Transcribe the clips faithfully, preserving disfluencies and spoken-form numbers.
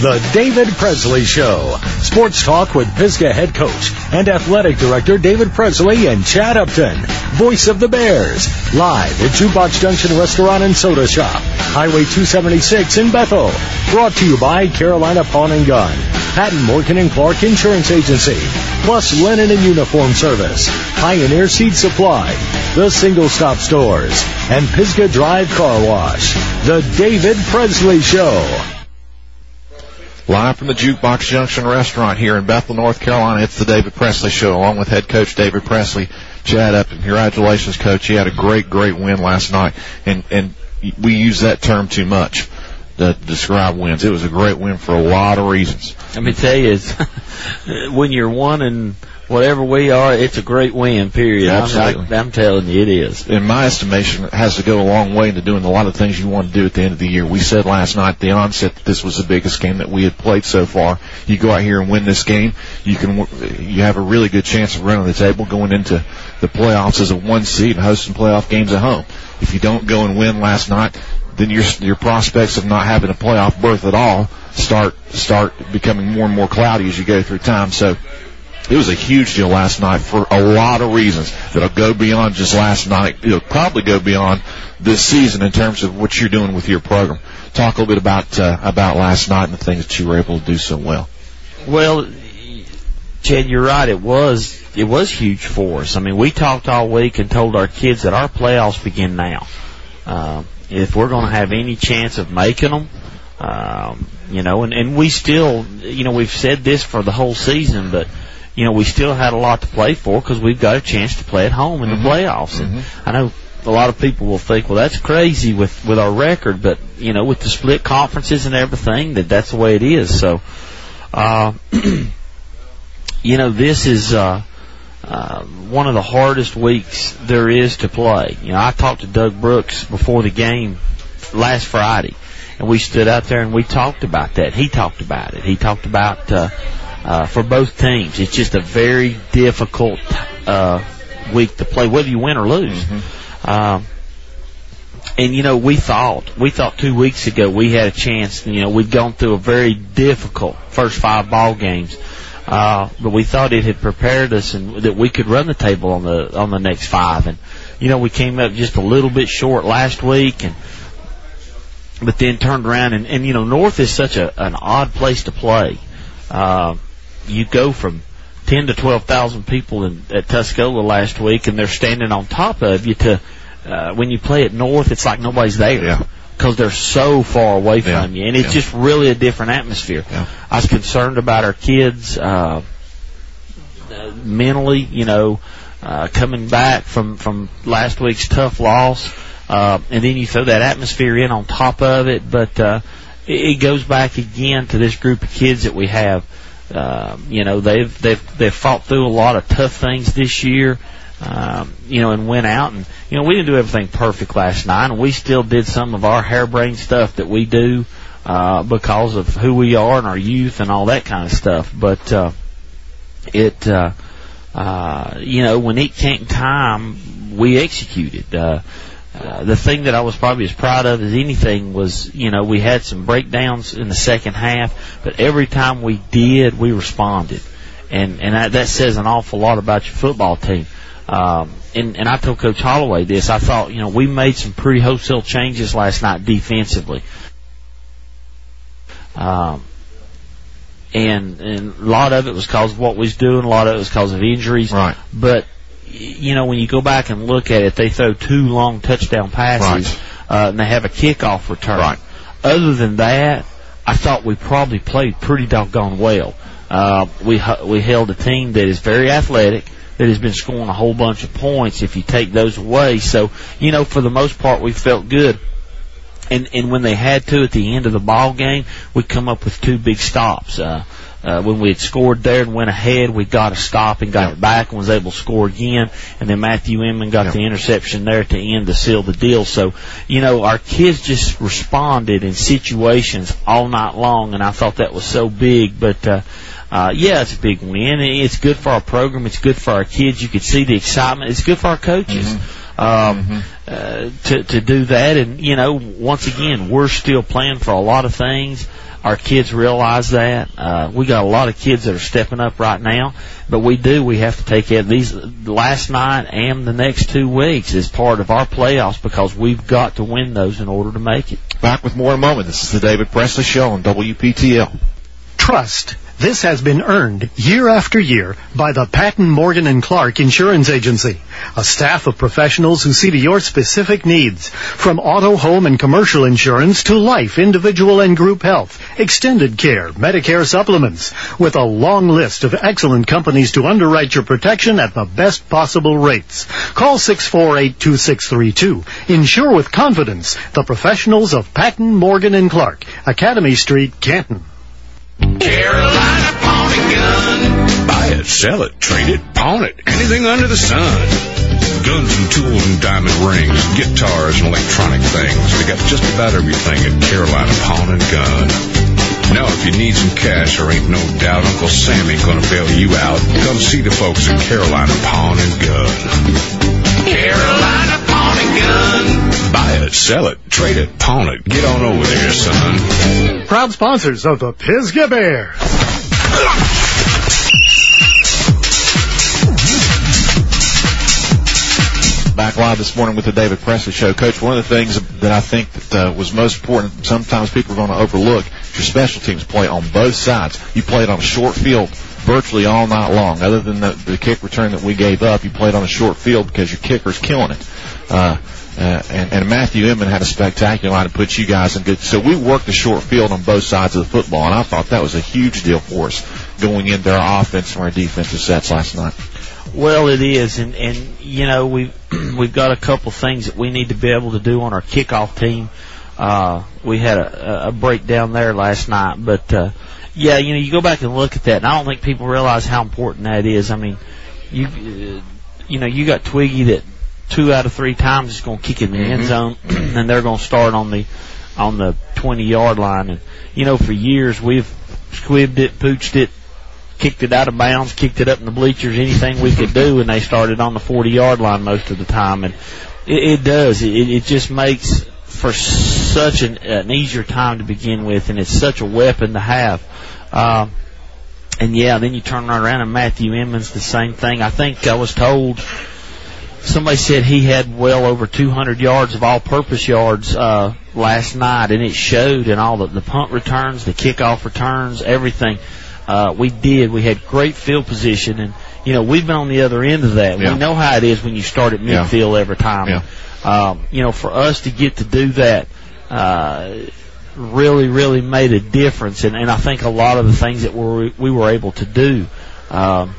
The David Presley Show. Sports talk with Pisgah head coach and athletic director David Presley and Chad Upton. Voice of the Bears. Live at Jukebox Junction Restaurant and Soda Shop. Highway two seventy-six in Bethel. Brought to you by Carolina Pawn and Gun. Patton Morgan and Clark Insurance Agency. Plus Linen and Uniform Service. Pioneer Seed Supply. The Single Stop Stores. And Pisgah Drive Car Wash. The David Presley Show. Live from the Jukebox Junction Restaurant here in Bethel, North Carolina, it's the David Presley Show, along with head coach David Presley. Chad Upton, congratulations, Coach. You had a great, great win last night, and and we use that term too much to describe wins. It was a great win for a lot of reasons. Let me tell you, it's, when you're one and whatever we are, it's a great win, period. Absolutely. I'm, I'm telling you, it is. In my estimation, it has to go a long way into doing a lot of things you want to do at the end of the year. We said last night at the onset that this was the biggest game that we had played so far. You go out here and win this game, you can you have a really good chance of running the table going into the playoffs as a one seed and hosting playoff games at home. If you don't go and win last night, then your your prospects of not having a playoff berth at all start start becoming more and more cloudy as you go through time. So it was a huge deal last night for a lot of reasons that'll go beyond just last night. It'll probably go beyond this season in terms of what you're doing with your program. Talk a little bit about uh, about last night and the things that you were able to do so well. Well, Chad, you're right. It was it was huge for us. I mean, we talked all week and told our kids that our playoffs begin now. Uh, if we're going to have any chance of making them, um, you know, and, and we still, you know, we've said this for the whole season, but you know, we still had a lot to play for because we've got a chance to play at home in mm-hmm. the playoffs. And mm-hmm. I know a lot of people will think, well, that's crazy with, with our record, but, you know, with the split conferences and everything, that that's the way it is. So, uh, you know, this is uh, uh, one of the hardest weeks there is to play. You know, I talked to Doug Brooks before the game last Friday, and we stood out there and we talked about that. He talked about it. He talked about uh, uh, for both teams, it's just a very difficult uh, week to play, whether you win or lose. Mm-hmm. Um, and, you know, we thought, we thought two weeks ago we had a chance. You know, we'd gone through a very difficult first five ball games. Uh, but we thought it had prepared us and that we could run the table on the, on the next five. And, you know, we came up just a little bit short last week and, but then turned around and, and you know, North is such a, an odd place to play. Uh, you go from ten to twelve thousand people in, at Tuscola last week, and they're standing on top of you. To uh, when you play at North, it's like nobody's there because yeah. they're so far away from yeah. you, and it's yeah. just really a different atmosphere. Yeah. I was concerned about our kids uh, mentally, you know, uh, coming back from from last week's tough loss, uh, and then you throw that atmosphere in on top of it. But uh, it, it goes back again to this group of kids that we have. Uh, you know, they've they've they've fought through a lot of tough things this year, um, you know, and went out and you know we didn't do everything perfect last night, and we still did some of our harebrained stuff that we do uh, because of who we are and our youth and all that kind of stuff. But uh, it, uh, uh, you know, when it came time, we executed. Uh, Uh, the thing that I was probably as proud of as anything was, you know, we had some breakdowns in the second half, but every time we did, we responded. And, and that, that says an awful lot about your football team. Um, and, and I told Coach Holloway this. I thought, you know, we made some pretty wholesale changes last night defensively. Um, and, and a lot of it was because of what we was doing. A lot of it was because of injuries. Right. But, you know, when you go back and look at it, they throw two long touchdown passes, right. uh, and they have a kickoff return. Right. Other than that, I thought we probably played pretty doggone well. Uh, we we held a team that is very athletic, that has been scoring a whole bunch of points if you take those away. So, you know, for the most part, we felt good. And and when they had to at the end of the ball game, we come up with two big stops. Uh, Uh, when we had scored there and went ahead, we got a stop and got yep. it back and was able to score again. And then Matthew Inman got yep. the interception there to end to seal the deal. So, you know, our kids just responded in situations all night long, and I thought that was so big. But, uh, uh, yeah, it's a big win. It's good for our program. It's good for our kids. You could see the excitement. It's good for our coaches. Mm-hmm. Um, mm-hmm. uh, to, to do that. And, you know, once again, we're still playing for a lot of things. Our kids realize that. Uh, we got a lot of kids that are stepping up right now, but we do. We have to take care of these last night and the next two weeks as part of our playoffs because we've got to win those in order to make it. Back with more in a moment. This is the David Presley Show on W P T L. Trust. This has been earned year after year by the Patton Morgan and Clark Insurance Agency, a staff of professionals who see to your specific needs, from auto, home, and commercial insurance to life, individual, and group health, extended care, Medicare supplements, with a long list of excellent companies to underwrite your protection at the best possible rates. Call six four eight, two six three two. Insure with confidence. The professionals of Patton Morgan and Clark, Academy Street, Canton. Carolina Pawn and Gun. Buy it, sell it, trade it, pawn it, anything under the sun. Guns and tools and diamond rings, guitars and electronic things. They got just about everything at Carolina Pawn and Gun. Now, if you need some cash, there ain't no doubt Uncle Sam ain't gonna bail you out. Come see the folks at Carolina Pawn and Gun. Carolina Pawn and Gun. Buy it, sell it, trade it, pawn it. Get on over there, son. Proud sponsors of the Pisgah Bears. Back live this morning with the David Presley Show. Coach, one of the things that I think that uh, was most important, sometimes people are going to overlook, is your special teams play on both sides. You played on a short field virtually all night long. Other than the, the kick return that we gave up, you played on a short field because your kicker's killing it. Uh, uh, and, and Matthew Inman had a spectacular line to put you guys in good. So we worked the short field on both sides of the football, and I thought that was a huge deal for us going into our offense and our defensive sets last night. Well, it is, and, and you know, we've, we've got a couple things that we need to be able to do on our kickoff team. Uh, we had a, a breakdown there last night, but, uh, yeah, you know, you go back and look at that, and I don't think people realize how important that is. I mean, you, uh, you know, you got Twiggy that two out of three times is going to kick in the mm-hmm. end zone, and they're going to start on the, on the twenty-yard line. And, you know, for years we've squibbed it, pooched it, kicked it out of bounds, kicked it up in the bleachers, anything we could do, and they started on the forty-yard line most of the time. And it, it does. It, it just makes for such an, an easier time to begin with, and it's such a weapon to have. Uh, and, yeah, then you turn right around, and Matthew Emmons, the same thing. I think I was told, somebody said he had well over two hundred yards of all-purpose yards uh, last night, and it showed in all the, the punt returns, the kickoff returns, everything. Uh, we did. We had great field position, and, you know, we've been on the other end of that. Yeah. We know how it is when you start at midfield yeah. every time. Yeah. Um, you know, for us to get to do that uh, really, really made a difference, and, and I think a lot of the things that we're, we were able to do, um,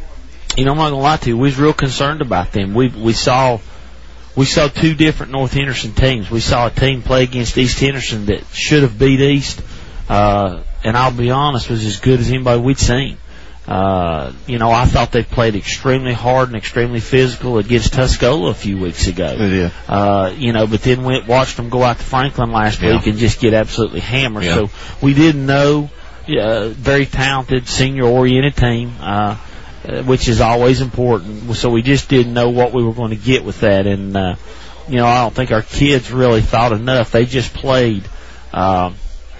you know, I'm not going to lie to you, we was real concerned about them. We we saw we saw two different North Henderson teams. We saw a team play against East Henderson that should have beat East, uh, and I'll be honest, was as good as anybody we'd seen. Uh, you know, I thought they played extremely hard and extremely physical against Tuscola a few weeks ago. Yeah. Uh, you know, but then we watched them go out to Franklin last yeah. week and just get absolutely hammered. Yeah. So we didn't know, uh, very talented, senior-oriented team, uh, which is always important. So we just didn't know what we were going to get with that. And, uh, you know, I don't think our kids really thought enough. They just played. Uh,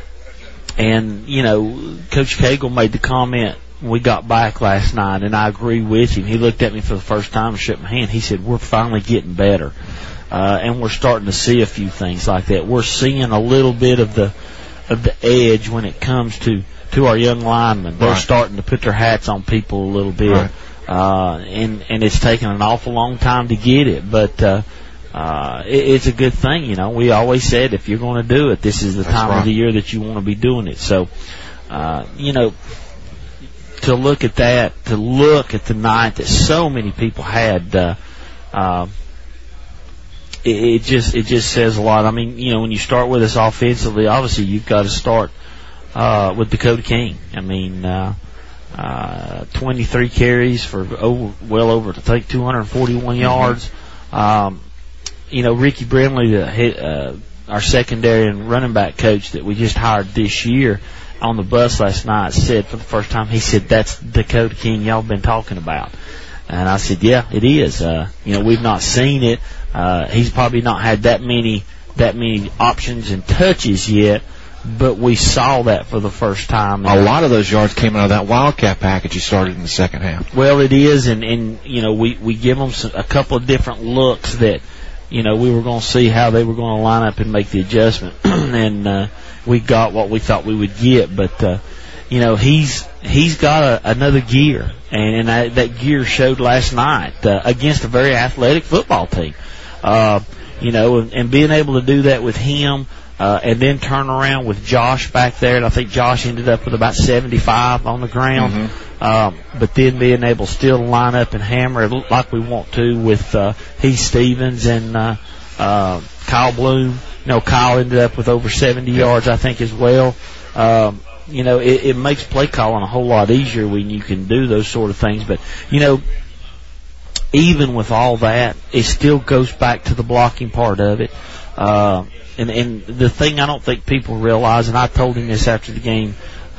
and, you know, Coach Cagle made the comment, we got back last night, and I agree with him. He looked at me for the first time and shook my hand. He said, we're finally getting better. Uh, and we're starting to see a few things like that. We're seeing a little bit of the of the edge when it comes to, to our young linemen. They're right. starting to put their hats on people a little bit. Right. Uh, and, and it's taken an awful long time to get it. But uh, uh, it, it's a good thing, you know. We always said if you're going to do it, this is the That's time right. of the year that you want to be doing it. So, uh, you know, to look at that, to look at the night that so many people had, uh, uh, it, it just it just says a lot. I mean, you know, when you start with us offensively, obviously you've got to start uh, with Dakota King. I mean, uh, uh, twenty-three carries for over, well over, I think, two hundred forty-one mm-hmm. yards. Um, you know, Ricky Brimley, the, uh, our secondary and running back coach that we just hired this year, on the bus last night, said for the first time, he said, that's Dakota King y'all been talking about. And I said, yeah, it is. Uh, you know, we've not seen it. Uh, he's probably not had that many, that many options and touches yet. but we saw that for the first time. A lot of those yards came out of that Wildcat package you started in the second half. Well, it is, and, and you know, we, we give them some, a couple of different looks that, you know, we were going to see how they were going to line up and make the adjustment, and uh, we got what we thought we would get. But uh, you know, he's he's got a, another gear, and, and I, that gear showed last night uh, against a very athletic football team. Uh, you know, and, and being able to do that with him. Uh, and then turn around with Josh back there, and I think Josh ended up with about seventy-five on the ground. Mm-hmm. Um, but then being able still to line up and hammer it like we want to with uh, Heath Stevens and uh, uh, Kyle Bloom. You know, Kyle ended up with over seventy yards, I think, as well. Um, you know, it, it makes play calling a whole lot easier when you can do those sort of things. But, you know, even with all that, it still goes back to the blocking part of it. Uh, And, and the thing I don't think people realize, and I told him this after the game,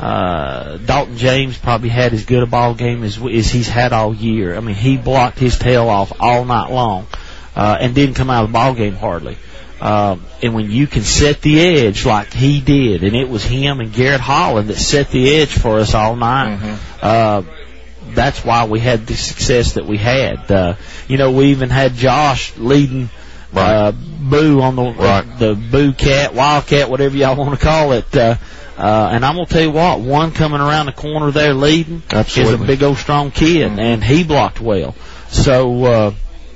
uh, Dalton James probably had as good a ball game as, as he's had all year. I mean, he blocked his tail off all night long, uh, and didn't come out of the ball game hardly. Um, and when you can set the edge like he did, and it was him and Garrett Holland that set the edge for us all night, mm-hmm. uh, that's why we had the success that we had. Uh, you know, we even had Josh leading Right. Uh, Boo on the right. uh, the Boo Cat, Wildcat, whatever y'all want to call it. Uh, uh, and I'm gonna tell you what, one coming around the corner there leading Absolutely. is a big old strong kid, mm-hmm. and he blocked well. So uh,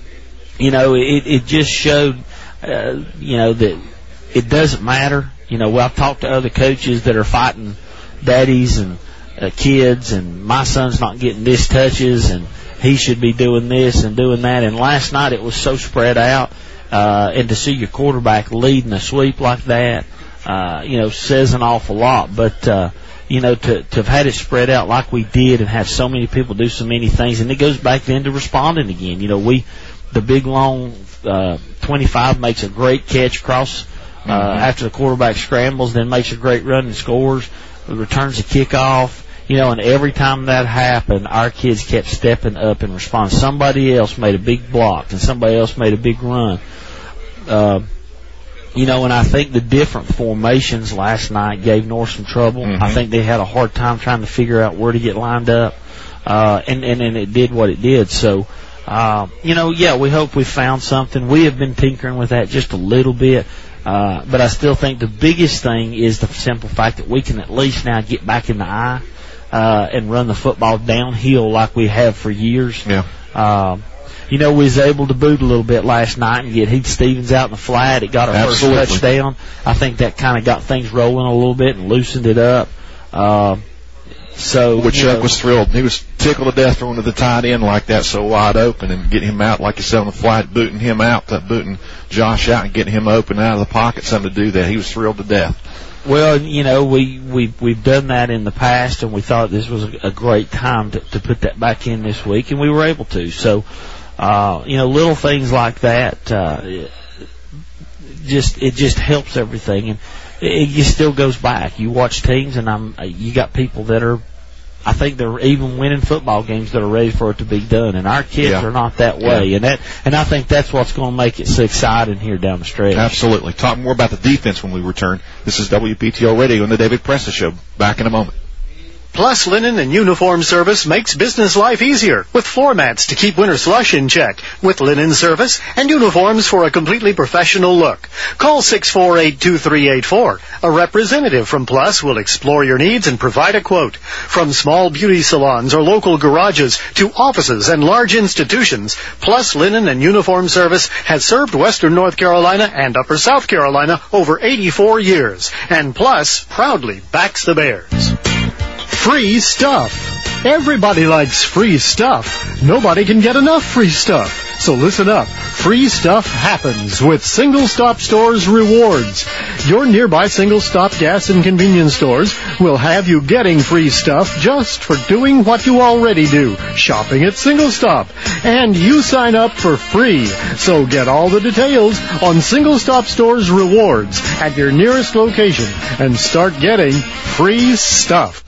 you know, it it just showed, uh, you know, that it doesn't matter. You know, well, I've talked to other coaches that are fighting daddies and uh, kids, and my son's not getting this touches, and he should be doing this and doing that. And last night it was so spread out. Uh, and to see your quarterback leading a sweep like that, uh, you know, says an awful lot. But, uh, you know, to, to have had it spread out like we did and have so many people do so many things, and it goes back then to responding again. You know, we, the big long, uh, twenty-five makes a great catch across, uh, mm-hmm. after the quarterback scrambles, then makes a great run and scores, returns the kickoff. You know, and every time that happened, our kids kept stepping up and responding. Somebody else made a big block, and somebody else made a big run. Uh, you know, and I think the different formations last night gave North some trouble. Mm-hmm. I think they had a hard time trying to figure out where to get lined up, uh, and, and, and it did what it did. So, uh, you know, yeah, we hope we found something. We have been tinkering with that just a little bit. Uh, but I still think the biggest thing is the simple fact that we can at least now get back in the eye. Uh, and run the football downhill like we have for years. Yeah. Uh, you know, we was able to boot a little bit last night and get Heath Stevens out in the flat. It got our Absolutely. first touchdown. I think that kind of got things rolling a little bit and loosened it up. Uh, so, Which Chuck was thrilled. He was tickled to death throwing to the tight end like that, so wide open, and getting him out, like you said, on the flat, booting him out, booting Josh out and getting him open out of the pocket, something to do that. He was thrilled to death. Well, you know, we, we, we've done that in the past, and we thought this was a, a great time to, to put that back in this week, and we were able to. So, uh, you know, little things like that, uh, just, it just helps everything. And it, it just still goes back. You watch teams, and I'm, you got people that are, I think they're even winning football games that are ready for it to be done, and our kids yeah. are not that way, yeah. and that, and I think that's what's going to make it so exciting here down the stretch. Absolutely. Talk more about the defense when we return. This is W P T O Radio and the David Pressa Show. Back in a moment. Plus Linen and Uniform Service makes business life easier with floor mats to keep winter slush in check, with linen service and uniforms for a completely professional look. Call six four eight, two three eight four. A representative from Plus will explore your needs and provide a quote. From small beauty salons or local garages to offices and large institutions, Plus Linen and Uniform Service has served Western North Carolina and Upper South Carolina over eighty-four years. And Plus proudly backs the Bears. Free stuff. Everybody likes free stuff. Nobody can get enough free stuff. So listen up. Free stuff happens with Single Stop Stores Rewards. Your nearby Single Stop gas and convenience stores will have you getting free stuff just for doing what you already do, shopping at Single Stop. And you sign up for free. So get all the details on Single Stop Stores Rewards at your nearest location and start getting free stuff.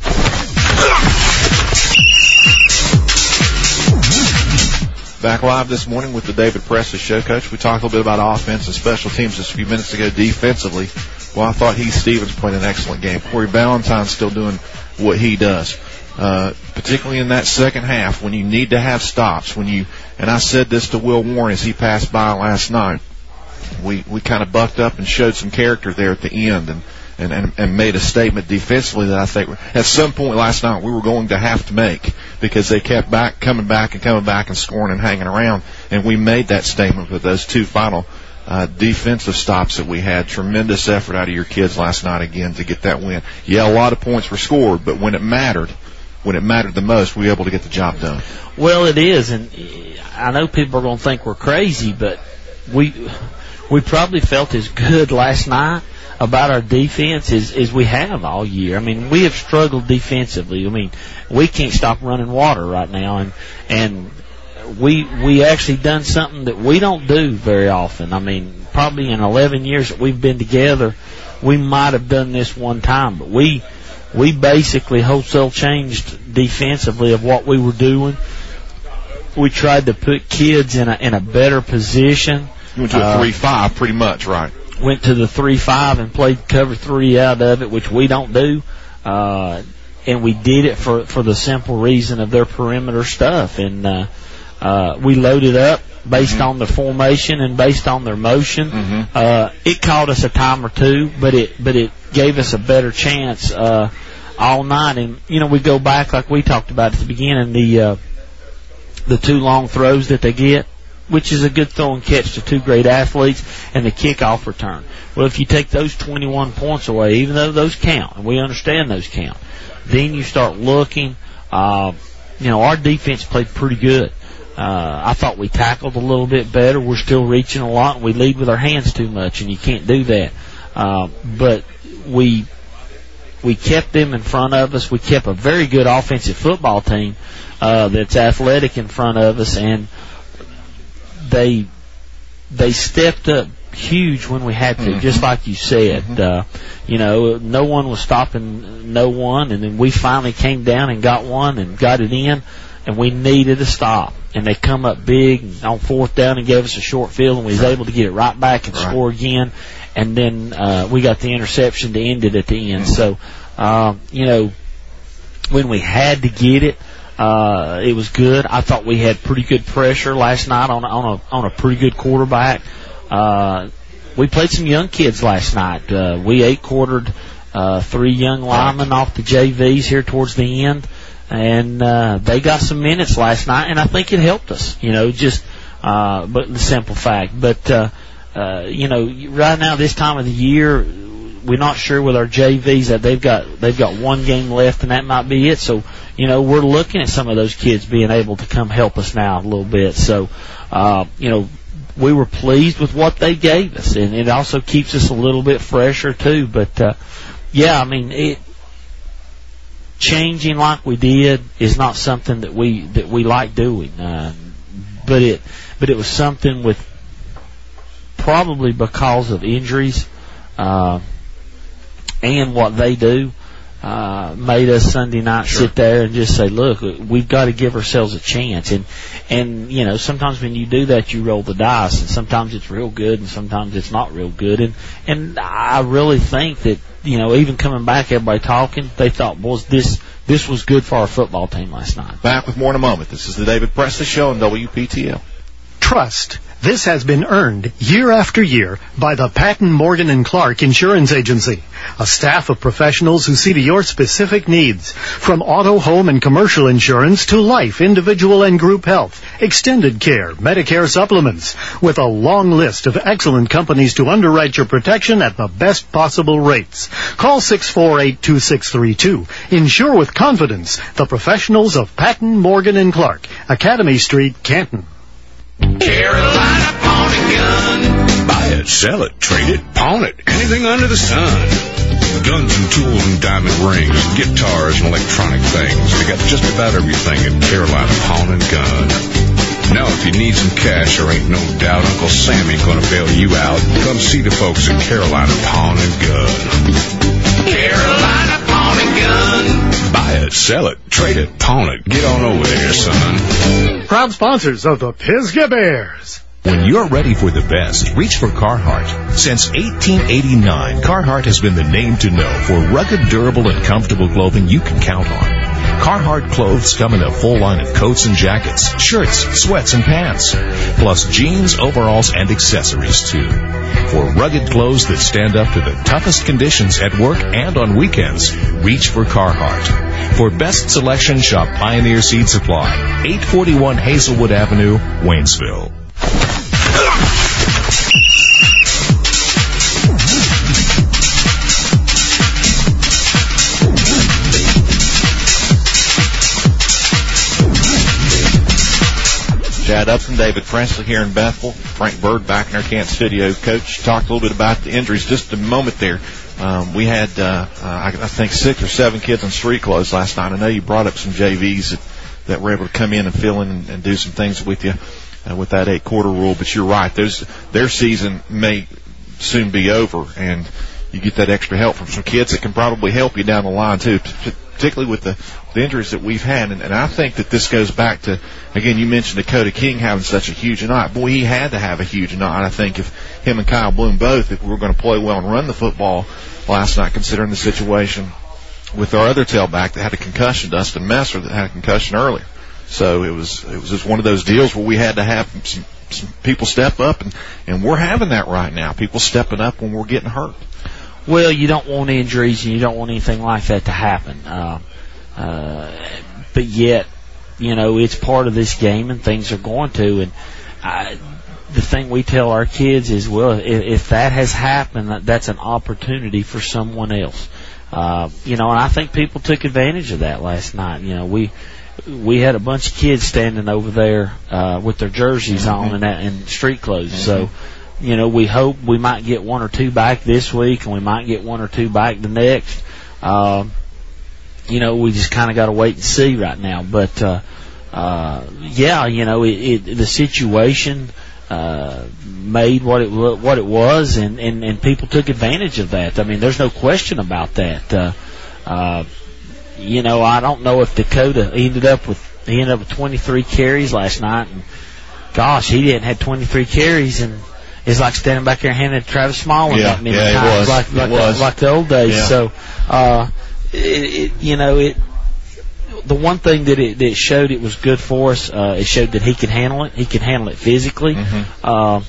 Back live this morning with the David Pressa Show. Coach, we talked a little bit about offense and special teams just a few minutes ago. Defensively, Well, I thought Heath Stevens played an excellent game. Corey Ballantyne's still doing what he does, uh, particularly in that second half when you need to have stops. When you and I said this to Will Warren as he passed by last night. We we kind of bucked up and showed some character there at the end, and, and, and, and made a statement defensively that I think at some point last night we were going to have to make, because they kept back coming back and coming back and scoring and hanging around, and we made that statement with those two final uh, defensive stops that we had. Tremendous effort out of your kids last night again to get that win. Yeah, a lot of points were scored, but when it mattered, when it mattered the most, we were able to get the job done. Well, it is, and I know people are going to think we're crazy, but we we probably felt as good last night about our defense as, as we have all year. I mean, we have struggled defensively. I mean, we can't stop running water right now, and and we we actually done something that we don't do very often. I mean, probably in eleven years that we've been together, we might have done this one time, but we we basically wholesale changed defensively of what we were doing. We tried to put kids in a in a better position. You went to a three five, uh, pretty much, right? Went to the three five and played cover three out of it, which we don't do. Uh, and we did it for, for the simple reason of their perimeter stuff. And uh, uh, we loaded up based mm-hmm. on the formation and based on their motion. Mm-hmm. Uh, it caught us a time or two, but it but it gave us a better chance uh, all night. And, you know, we go back like we talked about at the beginning, the uh, the two long throws that they get, which is a good throw and catch to two great athletes, and the kickoff return. Well, if you take those twenty-one points away, even though those count, and we understand those count, then you start looking, uh, you know, our defense played pretty good. Uh, I thought we tackled a little bit better. We're still reaching a lot, and we lead with our hands too much, and you can't do that. Uh, but we we kept them in front of us. We kept a very good offensive football team uh, that's athletic in front of us, and they they stepped up huge when we had to, mm-hmm. just like you said. Mm-hmm. Uh, you know, no one was stopping no one, and then we finally came down and got one and got it in, and we needed a stop. And they come up big on fourth down and gave us a short field, and we was able to get it right back and right. score again. And then uh, we got the interception to end it at the end. Mm-hmm. So, um, you know, when we had to get it, Uh, it was good. I thought we had pretty good pressure last night on, on a on a pretty good quarterback. Uh, we played some young kids last night. Uh, we eight quartered uh, three young linemen off the J Vs here towards the end, and uh, they got some minutes last night, and I think it helped us. You know, just uh, but the simple fact. But uh, uh, you know, right now this time of the year, we're not sure with our J Vs that they've got they've got one game left, and that might be it. So, you know, we're looking at some of those kids being able to come help us now a little bit. So, uh, you know, we were pleased with what they gave us, and it also keeps us a little bit fresher too. But uh, yeah, I mean, it changing like we did is not something that we that we like doing. Uh, but it but it was something with probably because of injuries. Uh, and what they do, uh, made us Sunday night sure. sit there and just say, look, we've got to give ourselves a chance. And, and, you know, sometimes when you do that, you roll the dice, and sometimes it's real good and sometimes it's not real good. And, and I really think that, you know, even coming back, everybody talking, they thought, boys, this, this was good for our football team last night. Back with more in a moment. This is the David Presley Show on W P T L. Trust. This has been earned year after year by the Patton Morgan and Clark Insurance Agency, a staff of professionals who see to your specific needs, from auto, home, and commercial insurance to life, individual, and group health, extended care, Medicare supplements, with a long list of excellent companies to underwrite your protection at the best possible rates. Call six four eight, two six three two. Insure with confidence. The professionals of Patton Morgan and Clark, Academy Street, Canton. Carolina Pawn and Gun. Buy it, sell it, trade it, pawn it, anything under the sun. Guns and tools and diamond rings, guitars and electronic things. They got just about everything at Carolina Pawn and Gun. Now, if you need some cash, there ain't no doubt Uncle Sam ain't gonna bail you out. Come see the folks at Carolina Pawn and Gun. Carolina Pawn and Gun. Buy it, sell it, trade it, pawn it. Get on over there, son. Proud sponsors of the Pisgah Bears. When you're ready for the best, reach for Carhartt. Since eighteen eighty-nine, Carhartt has been the name to know for rugged, durable, and comfortable clothing you can count on. Carhartt clothes come in a full line of coats and jackets, shirts, sweats, and pants, plus jeans, overalls, and accessories, too. For rugged clothes that stand up to the toughest conditions at work and on weekends, reach for Carhartt. For best selection, shop Pioneer Seed Supply, eight forty-one Hazelwood Avenue, Waynesville. Chad Upton, David Presley here in Bethel. Frank Bird back in our Kent studio. Coach, talked a little bit about the injuries just a moment there. Um, we had, uh, uh, I, I think, six or seven kids in street clothes last night. I know you brought up some J Vs that, that were able to come in and fill in and, and do some things with you uh, with that eight-quarter rule. But you're right. There's, their season may soon be over, and you get that extra help from some kids that can probably help you down the line, too, particularly with the, the injuries that we've had. And, and I think that this goes back to, again, you mentioned Dakota King having such a huge night. Boy, he had to have a huge night. I think if him and Kyle Bloom both, if we were going to play well and run the football last night, considering the situation with our other tailback that had a concussion, Dustin Messer, that had a concussion earlier. So it was it was just one of those deals where we had to have some, some people step up, and, and we're having that right now, people stepping up when we're getting hurt. Well, you don't want injuries, and you don't want anything like that to happen. Uh, uh, but yet, you know, it's part of this game, and things are going to. And I, the thing we tell our kids is, well, if, if that has happened, that's an opportunity for someone else. Uh, you know, and I think people took advantage of that last night. You know, we we had a bunch of kids standing over there uh, with their jerseys mm-hmm. on and, that, and street clothes. Mm-hmm. So, you know, we hope we might get one or two back this week, and we might get one or two back the next. Uh, you know, we just kind of got to wait and see right now. But, uh, uh, yeah, you know, it, it, the situation uh, made what it what it was, and, and, and people took advantage of that. I mean, there's no question about that. Uh, uh, you know, I don't know if Dakota ended up with he ended up with twenty-three carries last night, and gosh, he didn't have twenty-three carries, and it's like standing back there handing Travis Smallman yeah, that many yeah, times, it was. like like, it was. The, like the old days. Yeah. So, uh, it, it, you know, it. The one thing that it, that it showed it was good for us. Uh, it showed that he can handle it. He can handle it physically. Mm-hmm. Uh,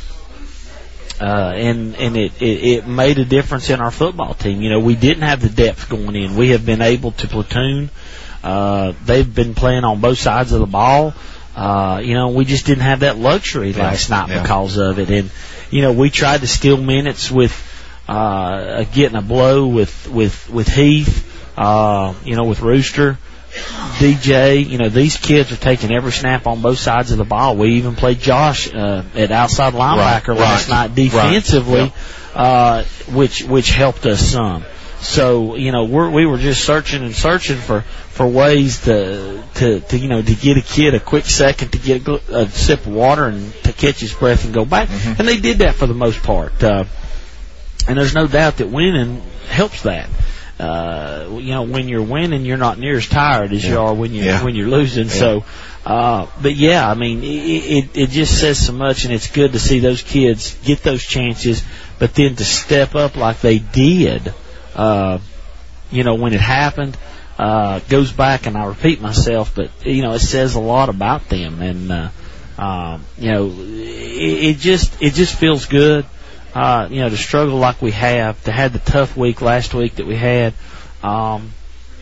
uh, and and it, it, it made a difference in our football team. You know, we didn't have the depth going in. We have been able to platoon. Uh, they've been playing on both sides of the ball. Uh, you know, we just didn't have that luxury yeah. last night yeah. because of it. And, you know, we tried to steal minutes with uh, getting a blow with, with, with Heath, uh, you know, with Rooster. D J, you know, these kids are taking every snap on both sides of the ball. We even played Josh uh, at outside linebacker right, last right, night defensively, right, yep. uh, which which helped us some. So, you know, we're, we were just searching and searching for, for ways to, to, to, you know, to get a kid a quick second to get a, a sip of water and to catch his breath and go back. Mm-hmm. And they did that for the most part. Uh, and there's no doubt that winning helps that. Uh, you know, when you're winning, you're not near as tired as yeah. you are when you yeah. when you're losing. Yeah. So, uh, but yeah, I mean, it, it it just says so much, and it's good to see those kids get those chances, but then to step up like they did, uh, you know, when it happened, uh, goes back, and I repeat myself, but you know, it says a lot about them, and uh, uh, you know, it, it just it just feels good. Uh, you know, to struggle like we have, to have the tough week last week that we had, um,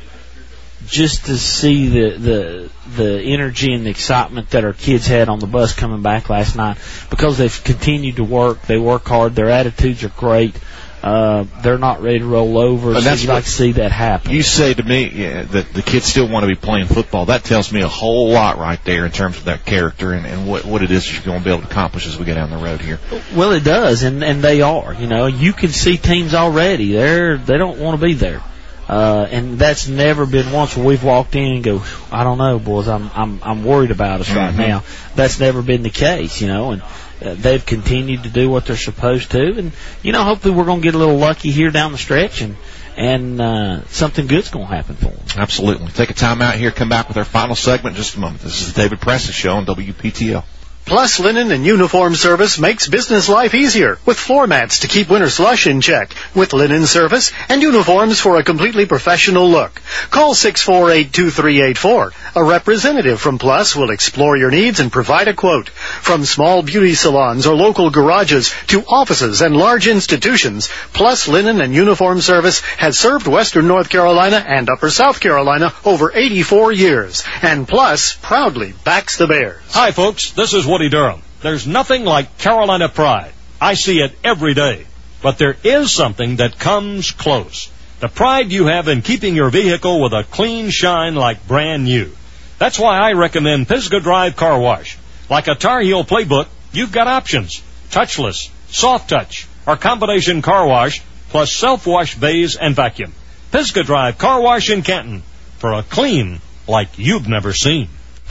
just to see the, the, the energy and the excitement that our kids had on the bus coming back last night, because they've continued to work, they work hard, their attitudes are great, uh, they're not ready to roll over, but so that's you'd like to see that happen. You say to me yeah, that the kids still want to be playing football. That tells me a whole lot right there in terms of that character and, and what, what it is you're going to be able to accomplish as we get down the road here. Well, it does, and, and they are. You know, you can see teams already. They're, they don't want to be there. Uh, and that's never been once where we've walked in and go, I don't know, boys, I'm, I'm, I'm worried about us mm-hmm. right now. That's never been the case, you know, and, Uh, they've continued to do what they're supposed to, and you know, hopefully we're going to get a little lucky here down the stretch, and and uh, something good's going to happen for them. Absolutely. Take a time out here. Come back with our final segment in just a moment. This is the David Presley Show on W P T L. Plus Linen and Uniform Service makes business life easier with floor mats to keep winter slush in check, with linen service and uniforms for a completely professional look. Call six four eight, two three eight four. A representative from Plus will explore your needs and provide a quote. From small beauty salons or local garages to offices and large institutions, Plus Linen and Uniform Service has served Western North Carolina and Upper South Carolina over eighty-four years. And Plus proudly backs the Bears. Hi, folks. This is Woody Durham. There's nothing like Carolina pride. I see it every day. But there is something that comes close. The pride you have in keeping your vehicle with a clean shine like brand new. That's why I recommend Pisgah Drive Car Wash. Like a Tar Heel playbook, you've got options. Touchless, soft touch, or combination car wash, plus self-wash bays and vacuum. Pisgah Drive Car Wash in Canton. For a clean like you've never seen.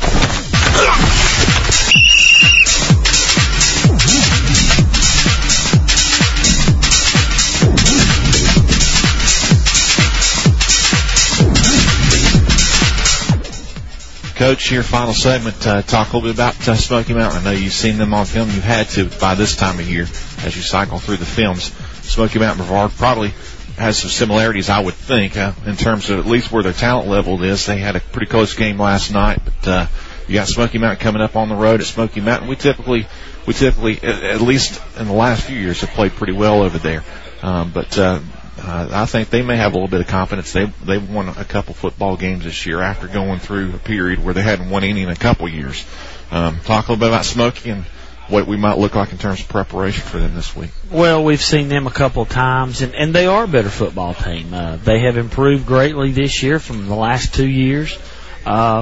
Coach, your final segment, uh, talk a little bit about uh, Smoky Mountain. I know you've seen them on film. You've had to by this time of year as you cycle through the films. Smoky Mountain Brevard probably has some similarities, I would think, uh, in terms of at least where their talent level is. They had a pretty close game last night, but uh, you got Smoky Mountain coming up on the road at Smoky Mountain. We typically, we typically, at, at least in the last few years, have played pretty well over there. Um, but uh, uh, I think they may have a little bit of confidence. They they won a couple football games this year after going through a period where they hadn't won any in a couple years. Um, talk a little bit about Smoky and what we might look like in terms of preparation for them this week. Well, we've seen them a couple of times, and, and they are a better football team. Uh, they have improved greatly this year from the last two years. Uh,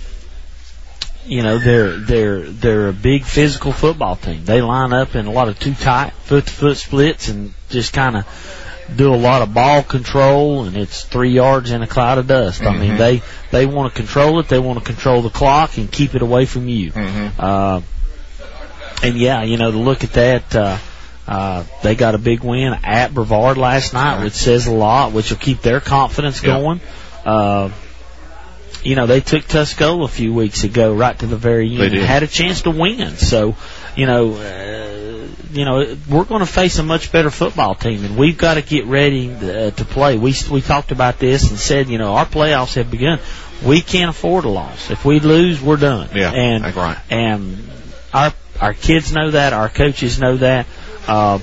you know, they're they're they're a big physical football team. They line up in a lot of too tight foot-to-foot splits and just kind of do a lot of ball control, and it's three yards in a cloud of dust. Mm-hmm. I mean, they they want to control it. They want to control the clock and keep it away from you. Mm-hmm. Uh, and yeah, you know, to look at that, uh, uh, they got a big win at Brevard last night, right, which says a lot, which will keep their confidence yep. going. Uh, you know, they took Tuscola a few weeks ago right to the very end. They did. Had a chance to win. So, you know, uh, you know, we're going to face a much better football team, and we've got to get ready uh, to play. We we talked about this and said, you know, our playoffs have begun. We can't afford a loss. If we lose, we're done. Yeah, and that's right. And our our kids know that. Our coaches know that. Uh,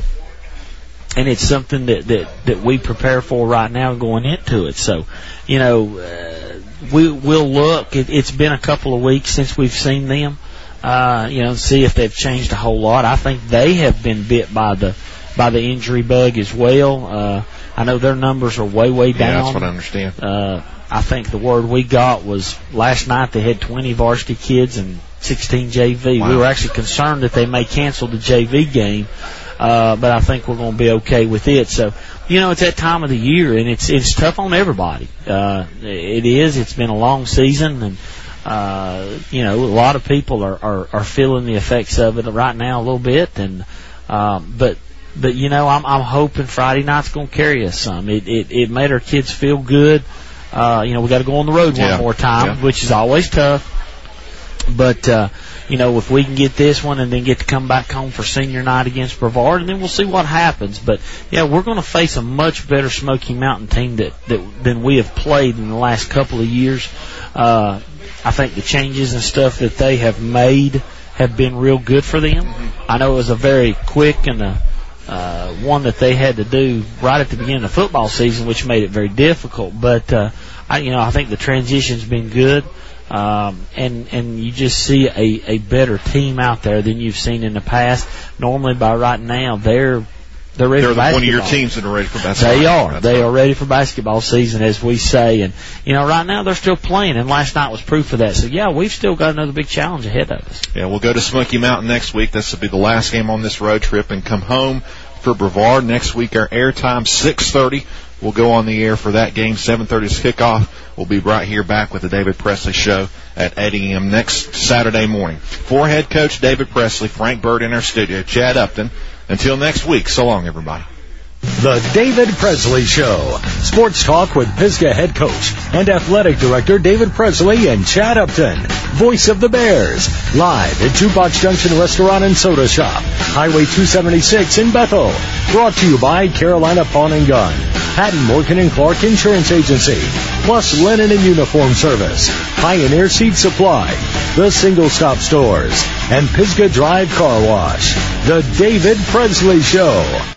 and it's something that, that, that we prepare for right now going into it. So, you know, uh, we, we'll look. It, it's been a couple of weeks since we've seen them, uh, you know, see if they've changed a whole lot. I think they have been bit by the by the injury bug as well. Uh, I know their numbers are way, way down. Yeah, that's what I understand. Uh, I think the word we got was last night they had twenty varsity kids and sixteen J V. Wow. We were actually concerned that they may cancel the J V game. Uh, but I think we're going to be okay with it. So, you know, it's that time of the year, and it's it's tough on everybody. Uh, it is. It's been a long season, and uh, you know, a lot of people are, are, are feeling the effects of it right now a little bit. And um, but but you know, I'm I'm hoping Friday night's going to carry us some. It it it made our kids feel good. Uh, you know, we got to go on the road yeah. one more time, yeah. which is always tough. But, uh, you know, if we can get this one and then get to come back home for senior night against Brevard, and then we'll see what happens. But, yeah, we're going to face a much better Smoky Mountain team that, that than we have played in the last couple of years. Uh, I think the changes and stuff that they have made have been real good for them. I know it was a very quick and a, uh, one that they had to do right at the beginning of the football season, which made it very difficult. But, uh, I, you know, I think the transition's been good. Um, and, and you just see a, a better team out there than you've seen in the past. Normally by right now, they're, they're ready they're for basketball. They're one of your teams that are ready for basketball. They are. That's they right. are ready for basketball season, as we say. And, you know, right now they're still playing, and last night was proof of that. So, yeah, we've still got another big challenge ahead of us. Yeah, we'll go to Smoky Mountain next week. This will be the last game on this road trip, and come home for Brevard. Next week, our airtime, six thirty. We'll go on the air for that game. seven thirty is kickoff. We'll be right here back with the David Presley Show at eight a.m. next Saturday morning. For head coach David Presley, Frank Bird in our studio, Chad Upton. Until next week, so long, everybody. The David Presley Show. Sports talk with Pisgah head coach and athletic director David Presley and Chad Upton. voice of the Bears, live at Jukebox Junction Restaurant and Soda Shop, Highway two seventy-six in Bethel. Brought to you by Carolina Pawn and Gun, Patton Morgan and Clark Insurance Agency, plus Linen and Uniform Service, Pioneer Seed Supply, The Single Stop Stores, and Pisgah Drive Car Wash. The David Presley Show.